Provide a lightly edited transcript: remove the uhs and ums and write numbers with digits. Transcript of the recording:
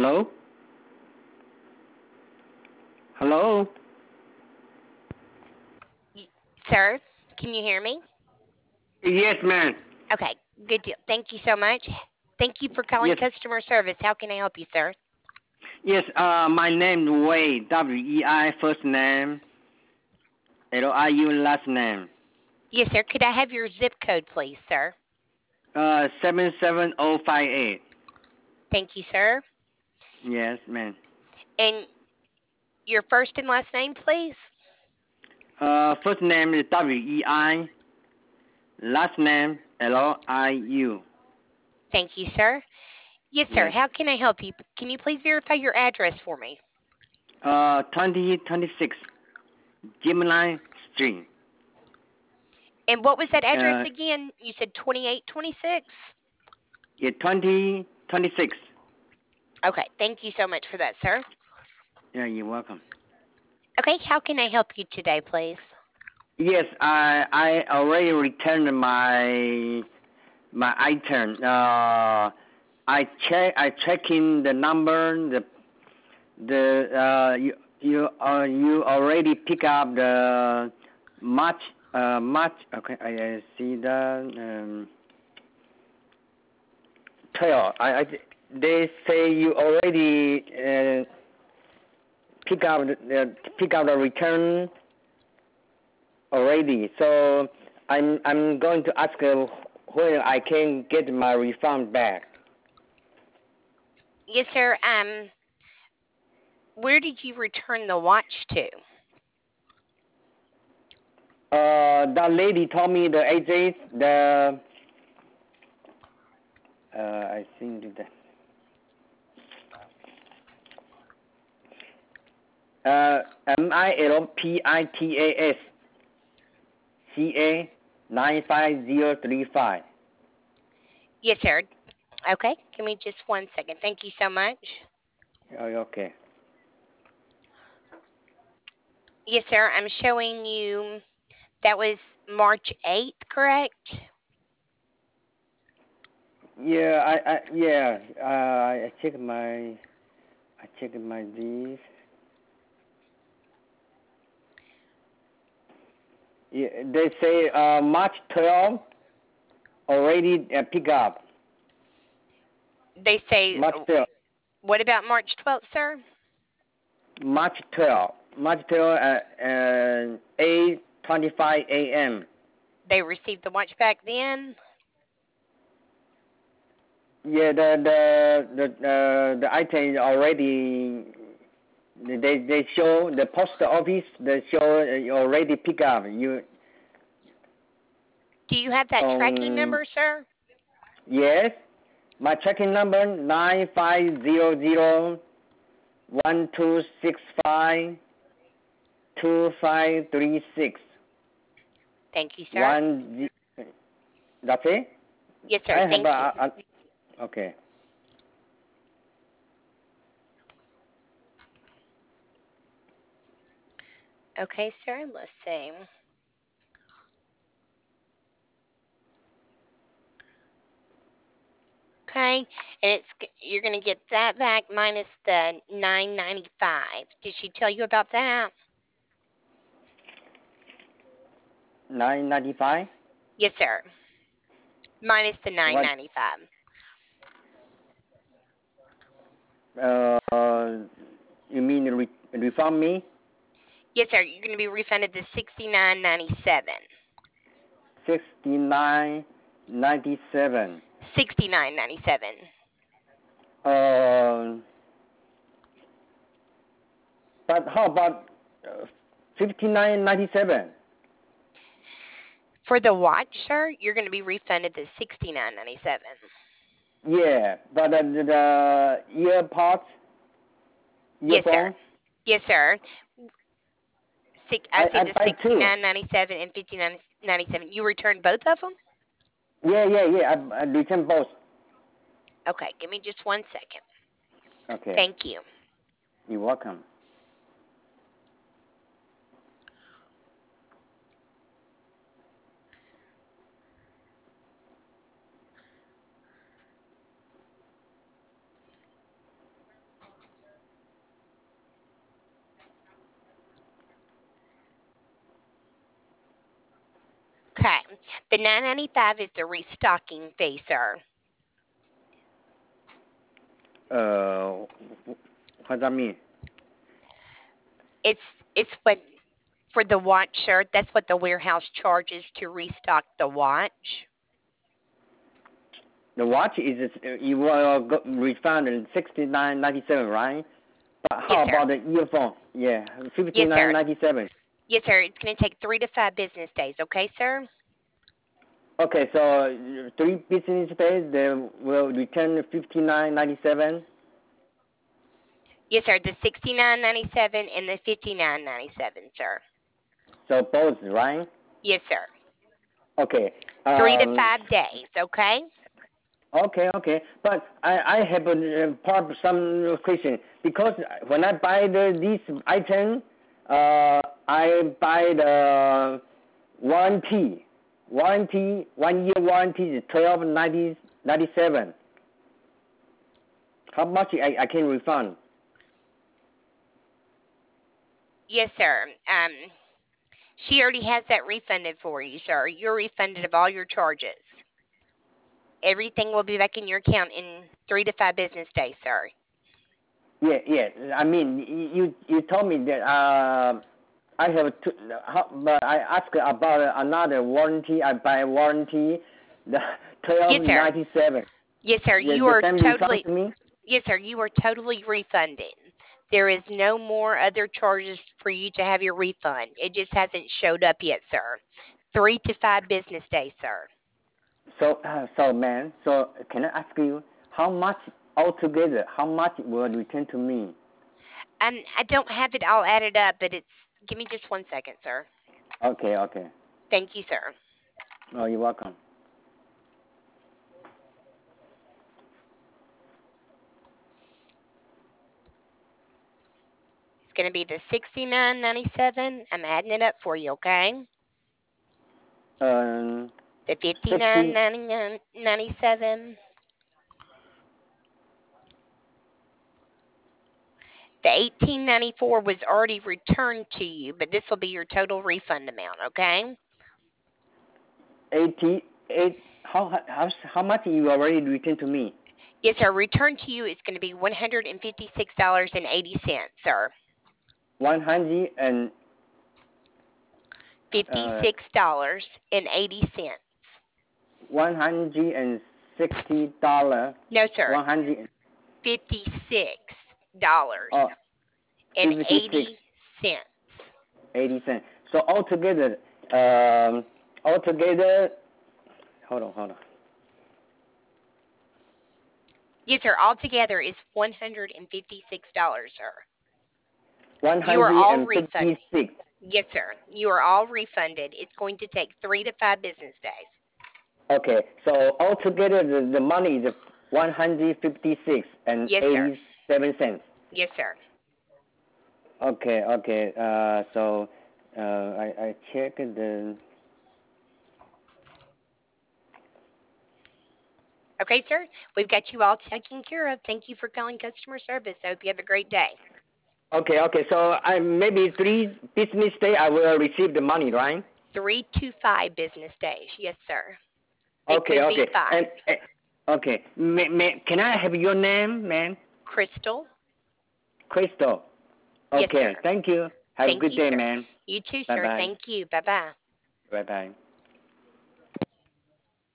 Hello? Hello? Sir, can you hear me? Yes, ma'am. Okay, good deal. Thank you so much. Thank you for calling Yes, customer service. How can I help you, sir? yes. My name is Wei. W-E-I first name. L-I-U last name. Yes, sir. Could I have your zip code, please, sir? 77058. Thank you, sir. Yes, ma'am. And your first and last name, please? First name is W-E-I. Last name L-I-U. Thank you, sir. Yes, sir. Yes. How can I help you? Can you please verify your address for me? 2026 Gemini Street. And what was that address Uh, again? You said 2826? yeah, 2026. Okay, thank you so much for that, sir. Yeah, you're welcome. Okay, how can I help you today, please? Yes, I already returned my item. I check in the number. You already pick up the March. Okay, I see that 12. They say you already pick up the return already. So I'm going to ask when I can get my refund back. Yes, sir. Where did you return the watch to? That lady told me the address. I think MILPITAS CA 95035. Yes, sir. Okay, give me just one second. Thank you so much. Oh, okay. Yes, sir. I'm showing you that was March 8th, correct? Yeah, I checked my this. Yeah, they say March 12 already pick up. They say, March 12. what about March 12th, sir? March 12. March 12 at 8:25 a.m. They received the watch back then? Yeah, the item is already they show the post office. They show already pick up you Do you have that tracking on. number, sir? Yes, my tracking number 9500 1265 2536. Thank you, sir. One. That's it. Yes, sir. I have Thank you. okay. Okay, sir. Let's see. Okay, and you're gonna get that back minus the 9.95. Did she tell you about that? 995. Yes, sir. Minus the What? 9.95. Uh, you mean refund me? Yes, sir. You're gonna be refunded the 69.97. 69.97. 69.97. Uh, but how about 59.97? For the watch, sir, you're going to be refunded the 69.97. Yeah, but the earpods, Yes, sir. earphone, Yes, sir. I see I the buy two. 69.97 and 59.97. You returned both of them? Yeah. I return both. Okay, give me just one second. Okay, Thank you. you're welcome. Okay. The $9.95 is the restocking fee, sir. What does that mean? It's what for the watch, sir. That's what the warehouse charges to restock the watch. The watch is you will refund $69.97, right? But how Yes, sir. about the earphone? Yeah, Yes, sir. $59.97. Yes, sir. It's going to take 3 to 5 business days. Okay, sir. Okay, so 3 business days they will return $59.97. Yes, sir. The $69.97 and the $59.97, sir. So both, right? Yes, sir. Okay. 3 to 5 days. Okay. Okay. But I have some question because when I buy this item, I buy the warranty. 1 year warranty is $12.97. How much I can refund? Yes, sir. She already has that refunded for you, sir. You're refunded of all your charges. Everything will be back in your account in 3 to 5 business days, sir. Yeah. I mean, you told me that I have to, but I asked about another warranty. I buy warranty, the Yes, sir. $12.97. Yes, sir. The, You the are same refund totally. to me. Yes, sir. You are totally refunded. There is no more other charges for you to have your refund. It just hasn't showed up yet, sir. 3 to 5 business days, sir. So man, so can I ask you how much altogether? How much will return to me? I don't have it all added up, but it's. Give me just 1 second, sir. Okay. Thank you, sir. Oh, you're welcome. It's going to be the $69.97. I'm adding it up for you, okay? The 60. $59.97. The $18.94 was already returned to you, but this will be your total refund amount, okay? 88. How much you already returned to me? Yes, sir. Returned to you is going to be $156.80, sir. 100 and $56.80. $160. No, sir. 100. Oh, $56 and 56. 80 cents. 80 cents. So altogether, hold on. Yes, sir. Altogether is $156, sir. You are all refunded. 156. Yes, sir. You are all refunded. It's going to take 3 to 5 business days. Okay, so altogether the money is 156 and Yes, sir. 87 cents. Yes, sir. Okay. So I check the. Okay, sir. We've got you all taken care of. Thank you for calling customer service. I hope you have a great day. Okay. So I maybe 3 business day I will receive the money, right? 3 to 5 business days. Yes, sir. It could be Okay. 5. And okay, can I have your name, man? Crystal? Crystal. Yes, sir. Okay. Thank you. Have a Thank good you, day, sir. man. You too, Bye sir. bye. Thank you. Bye bye. Bye bye.